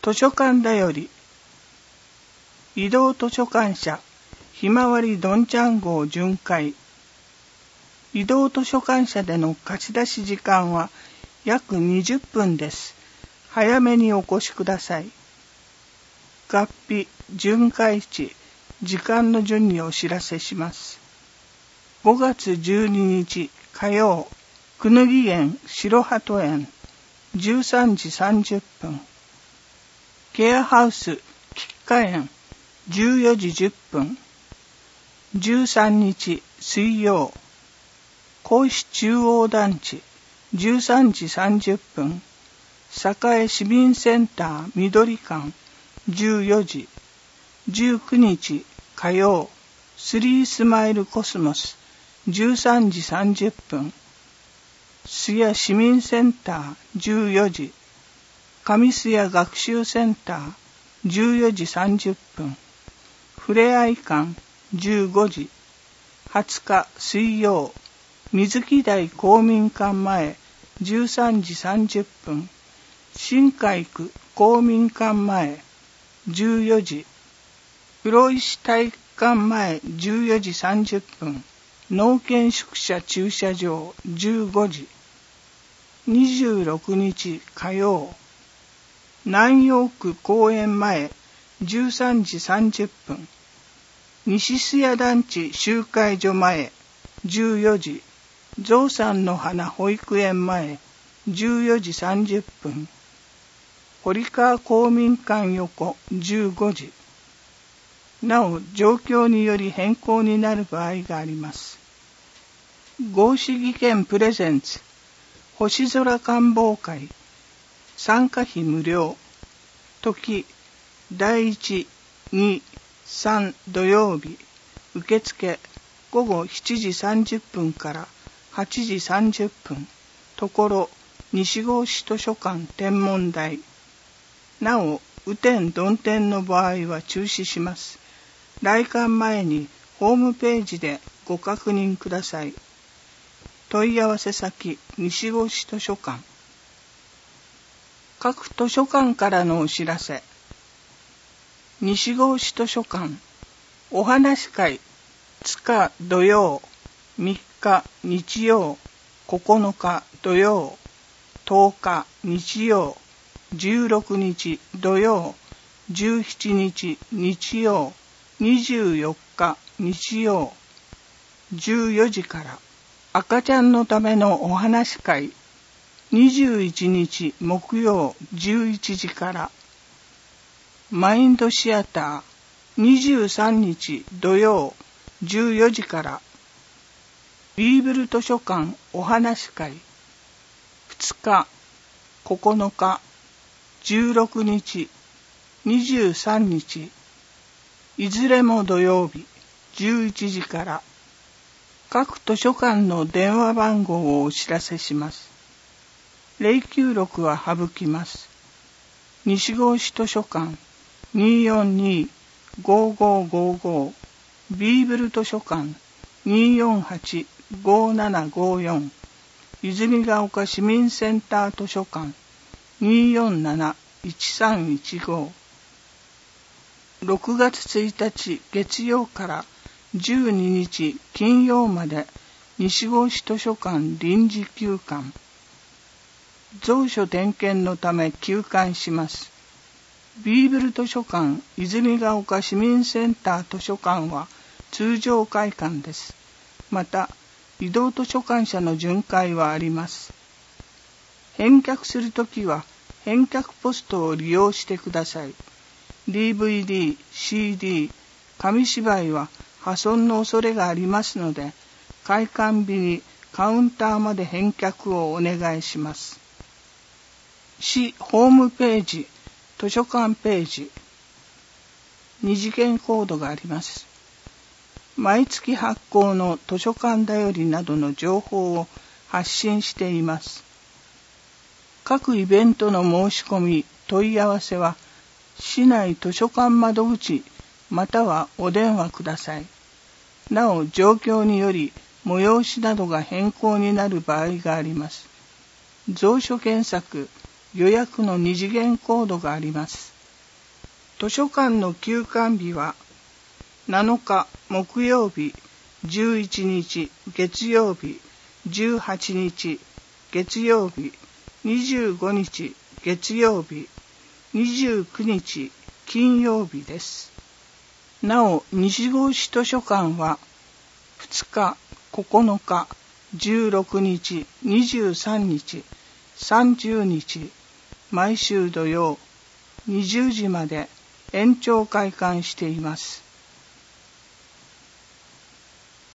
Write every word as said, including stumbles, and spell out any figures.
図書館だより移動図書館社ひまわりどんちゃん号巡回。移動図書館社での貸し出し時間は約にじゅっぷんです。早めにお越しください。合否、巡回地、時間の順にお知らせします。ごがつじゅうににち火曜、くぬぎ園白鳩園、じゅうさんじさんじゅっぷん。ケアハウス菊花園、じゅうよじじゅっぷん。じゅうさんにち水曜、甲子中央団地、じゅうさんじさんじゅっぷん。栄市民センター緑館、じゅうよじ。じゅうくにち火曜、スリースマイルコスモス、じゅうさんじさんじゅっぷん。須谷市民センターじゅうよじ。上須谷学習センターじゅうよじさんじゅっぷん。ふれあい館じゅうごじ。はつか水曜、水木台公民館前じゅうさんじさんじゅっぷん。新海区公民館前じゅうよじ。黒石体育館前じゅうよじさんじゅっぷん。農研宿舎駐車場じゅうごじ。にじゅうろくにち火曜、南陽区公園前じゅうさんじさんじゅっぷん。西須谷団地集会所前じゅうよじ。ゾウさんの花保育園前じゅうよじさんじゅっぷん。堀川公民館横じゅうごじ。なお、状況により変更になる場合があります。合市議券プレゼンツ星空観望会、参加費無料。時だいいち、に、さん土曜日。受付ごごしちじさんじゅっぷんからはちじさんじゅっぷん。ところ西郷市図書館天文台。なお、雨天曇天の場合は中止します。来館前にホームページでご確認ください。問い合わせ先西郷市図書館。各図書館からのお知らせ。西郷市図書館お話し会ふつか土曜、みっか日曜、ここのか土曜、とおか日曜、じゅうろくにち土曜、じゅうしちにち日曜、にじゅうよっか日曜、じゅうよじから赤ちゃんのためのお話し会、にじゅういちにち木曜じゅういちじからマインドシアター、にじゅうさんにち土曜じゅうよじからビーブル図書館お話し会、ふつか、ここのか、じゅうろくにち、にじゅうさんにち、いずれも土曜日じゅういちじから。各図書館の電話番号をお知らせします。零きゅうろくは省きます。西郷市図書館にーよんにー ごーごーごーごー、ビーブル図書館にーよんはち ごーななごーよん、泉ヶ丘市民センター図書館にーよんなな いちさんいちごー。ろくがつついたち月曜からじゅうににち金曜まで西郷市図書館臨時休館。蔵書点検のため休館します。ビーブル図書館泉ヶ丘市民センター図書館は通常開館です。また、移動図書館社の巡回はあります。返却するときは返却ポストを利用してください。ディーブイディー、シーディー、紙芝居は破損の恐れがありますので、開館日にカウンターまで返却をお願いします。市ホームページ、図書館ページ、二次元コードがあります。毎月発行の図書館だよりなどの情報を発信しています。各イベントの申し込み、問い合わせは、市内図書館窓口またはお電話ください。なお、状況により催しなどが変更になる場合があります。蔵書検索、予約の二次元コードがあります。 図書館の休館日はなのか木曜日、じゅういちにち月曜日、じゅうはちにち月曜日、にじゅうごにち月曜日、にじゅうくにち金曜日です。なお、西郷市図書館はふつか、ここのか、じゅうろくにち、にじゅうさんにち、さんじゅうにち、毎週土曜にじゅうじまで延長開館しています。